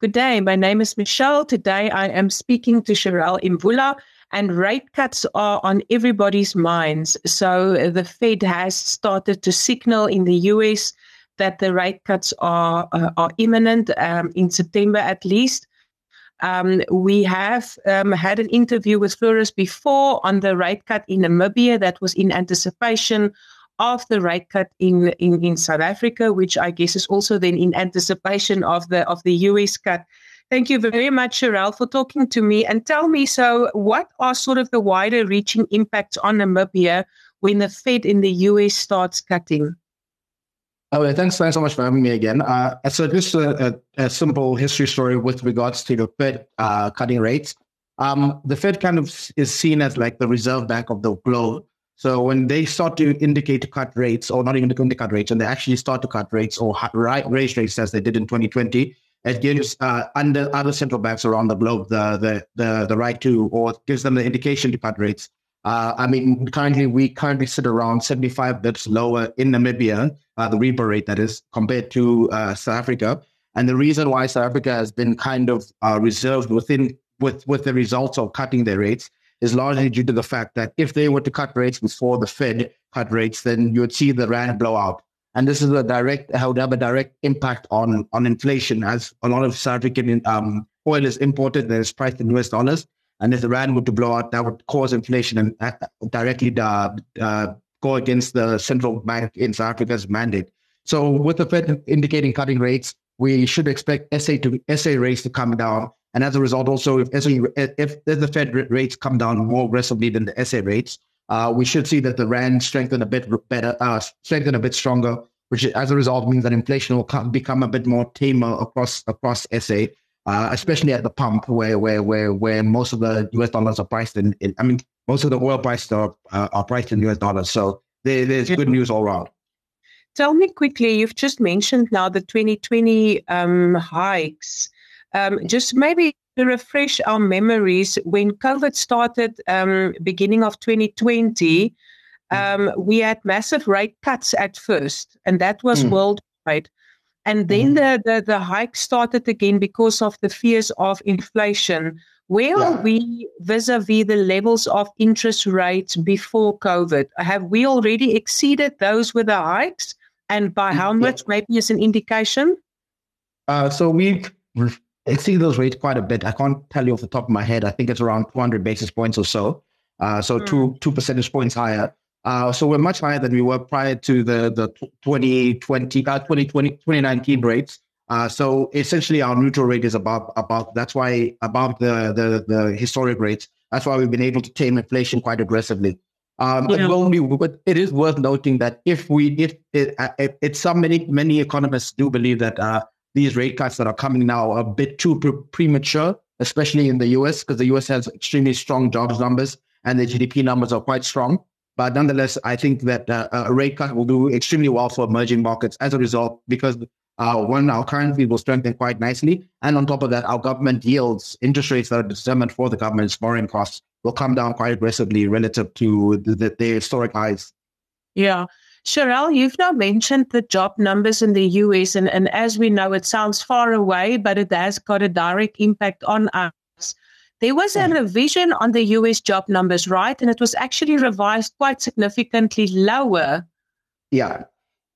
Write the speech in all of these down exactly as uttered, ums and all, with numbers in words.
Good day. My name is Michelle. Today I am speaking to Cheryl Imvula, and rate cuts are on everybody's minds. So the Fed has started to signal in the U S that the rate cuts are uh, are imminent um, in September at least. Um, we have um, had an interview with Floris before on the rate cut in Namibia that was in anticipation of the rate cut in, in, in South Africa, which I guess is also then in anticipation of the of the U S cut. Thank you very much, Cheryl, for talking to me. And tell me, so what are sort of the wider reaching impacts on Namibia when the Fed in the U S starts cutting? Oh, thanks, thanks so much for having me again. Uh, so just a, a, a simple history story with regards to the Fed uh, cutting rates. Um, the Fed kind of is seen as like the reserve bank of the globe. So when they start to indicate to cut rates, or not even to cut rates, and they actually start to cut rates or raise rates as they did in twenty twenty, it gives uh, under other central banks around the globe the the the, the right to, or gives them the indication to cut rates. Uh, I mean, currently we currently sit around seventy-five bips lower in Namibia, uh, the repo rate that is, compared to uh, South Africa. And the reason why South Africa has been kind of uh, reserved within with with the results of cutting their rates is largely due to the fact that if they were to cut rates before the Fed cut rates, then you would see the rand blow out. And this is a direct, would have a direct impact on, on inflation, as a lot of South African um, oil is imported and is priced in U S dollars. And if the rand were to blow out, that would cause inflation and uh, directly uh, uh, go against the central bank in South Africa's mandate. So with the Fed indicating cutting rates, we should expect S A to S A rates to come down. And as a result, also, if, if, if the Fed rates come down more aggressively than the S A rates, uh, we should see that the rand strengthen a bit better, uh, strengthen a bit stronger, which as a result means that inflation will come, become a bit more tamer across across S A, uh, especially at the pump, where where where where most of the U S dollars are priced in. in I mean, most of the oil prices are uh, are priced in U S dollars. So there, there's good news all around. Tell me quickly, you've just mentioned now the twenty twenty um, hikes. Um, just maybe to refresh our memories, when COVID started, um, beginning of twenty twenty, um, we had massive rate cuts at first, and that was mm. worldwide. And then mm. the, the, the hike started again because of the fears of inflation. Where yeah. are we vis-a-vis the levels of interest rates before COVID? Have we already exceeded those with the hikes? And by how much, yeah. maybe as an indication? Uh, so we exceed those rates quite a bit. I can't tell you off the top of my head. I think it's around two hundred basis points or so. Uh, so mm. two two percentage points higher. Uh, so we're much higher than we were prior to the the twenty twenty, uh, twenty twenty, twenty nineteen rates. Uh, so essentially, our neutral rate is above above. That's why above the the the historic rates. That's why we've been able to tame inflation quite aggressively. Um, yeah. it, will be, but it is worth noting that if we, if it, it, it's some many many economists do believe that uh, these rate cuts that are coming now are a bit too pre- premature, especially in the U S, because the U S has extremely strong jobs numbers and the G D P numbers are quite strong. But nonetheless, I think that uh, a rate cut will do extremely well for emerging markets as a result, because uh, one, our currency will strengthen quite nicely, and on top of that, our government yields, interest rates that are determined for the government's borrowing costs, will come down quite aggressively relative to the, the, the historic highs. Yeah. Cheryl, you've now mentioned the job numbers in the U S, and, and as we know, it sounds far away, but it has got a direct impact on us. There was a revision on the U S job numbers, right? And it was actually revised quite significantly lower. Yeah.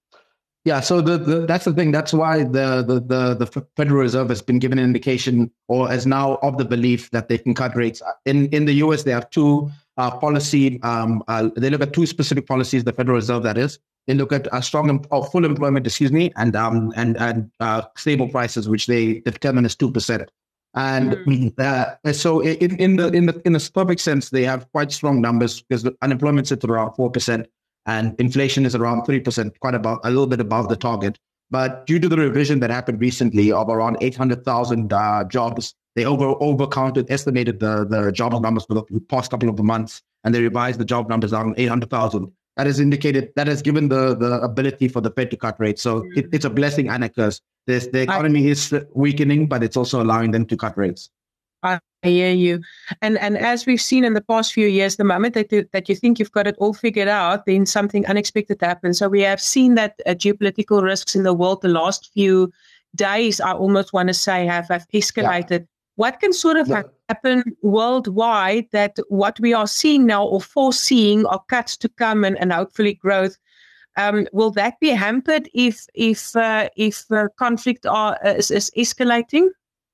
Yeah, so the, the, that's the thing. That's why the, the, the, the Federal Reserve has been given an indication, or is now of the belief that they can cut rates. In in the U S, they have two uh, policy. Um, uh, they look at two specific policies. The Federal Reserve, that is, they look at uh, strong em- or full employment, excuse me, and um and and uh, stable prices, which they determine as two percent. And mm. uh, so in, in the in the in the perfect sense, they have quite strong numbers because the unemployment sits at around four percent. And inflation is around three percent, quite about a little bit above the target. But due to the revision that happened recently of around eight hundred thousand uh, jobs, they over overcounted, estimated the, the job numbers for the past couple of months, and they revised the job numbers down eight hundred thousand. That has indicated, that has given the, the ability for the Fed to cut rates. So it, it's a blessing and a curse. There's, the economy is weakening, but it's also allowing them to cut rates. I hear you. And and as we've seen in the past few years, the moment that you, that you think you've got it all figured out, then something unexpected happens. So we have seen that uh, geopolitical risks in the world the last few days, I almost want to say, have, have escalated. Yeah. What can sort of yeah. happen worldwide that what we are seeing now or foreseeing are cuts to come and, and hopefully growth? Um, will that be hampered if if uh, if uh, conflict are, uh, is, is escalating?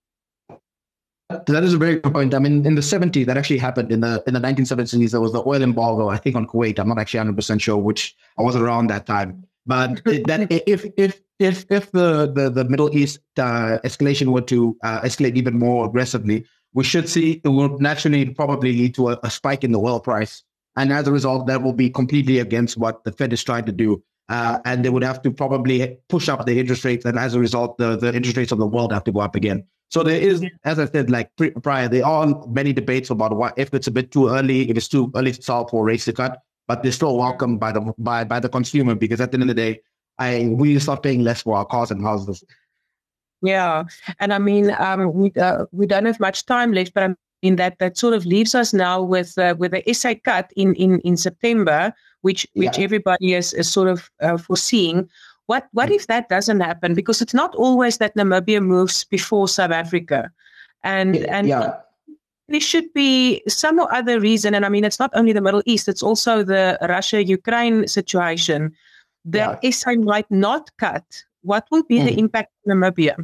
That is a very good point. I mean, in the seventies, that actually happened. In the in the nineteen seventies, there was the oil embargo, I think, on Kuwait. I'm not actually one hundred percent sure, which I wasn't around that time. But it, that if if if if the the, the Middle East uh, escalation were to uh, escalate even more aggressively, we should see it will naturally probably lead to a, a spike in the oil price, and as a result, that will be completely against what the Fed is trying to do. Uh, and they would have to probably push up the interest rates, and as a result, the, the interest rates of the world have to go up again. So there is, as I said, like prior, there are many debates about what if it's a bit too early, if it's too early to solve for rates to cut, but they're still welcomed by the by by the consumer, because at the end of the day, I we start paying less for our cars and houses. Yeah, and I mean, um, we uh, we don't have much time left, but I mean that that sort of leaves us now with uh, with the S A cut in in in September, which which yeah. everybody is, is sort of uh, foreseeing. What what if that doesn't happen? Because it's not always that Namibia moves before South Africa, and yeah, and yeah. there should be some other reason. And I mean, it's not only the Middle East; it's also the Russia-Ukraine situation that yeah. S A might not cut. What will be mm. the impact on Namibia?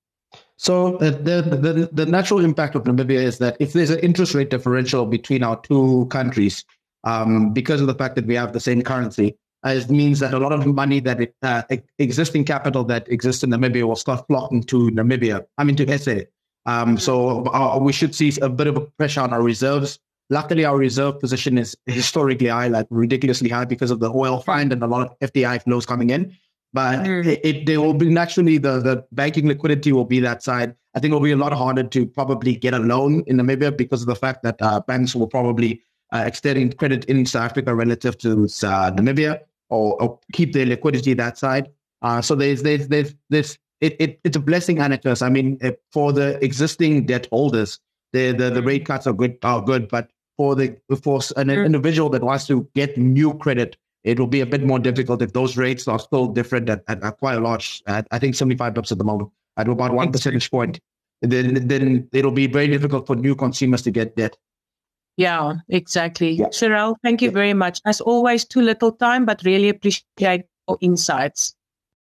So uh, the, the the natural impact of Namibia is that if there's an interest rate differential between our two countries, um, because of the fact that we have the same currency. It means that a lot of money that it, uh, existing capital that exists in Namibia will start flocking to Namibia, I mean to S A. Um, so uh, we should see a bit of a pressure on our reserves. Luckily, our reserve position is historically high, like ridiculously high because of the oil find and a lot of F D I flows coming in. But mm. it, it there will be naturally the, the banking liquidity will be that side. I think it will be a lot harder to probably get a loan in Namibia because of the fact that uh, banks will probably uh, extending credit in South Africa relative to uh, Namibia. Or, or keep their liquidity that side. Uh, so there's there's there's this it, it it's a blessing and a curse. I mean, for the existing debt holders, the the, the rate cuts are good are good, but for the for an individual that wants to get new credit, it will be a bit more difficult if those rates are still different at, at, at quite a large. At, I think seventy-five bips at the moment, at about one percentage point. Then then it'll be very difficult for new consumers to get debt. Yeah, exactly. Yeah. Cheryl, thank you yeah. very much. As always, too little time, but really appreciate your insights.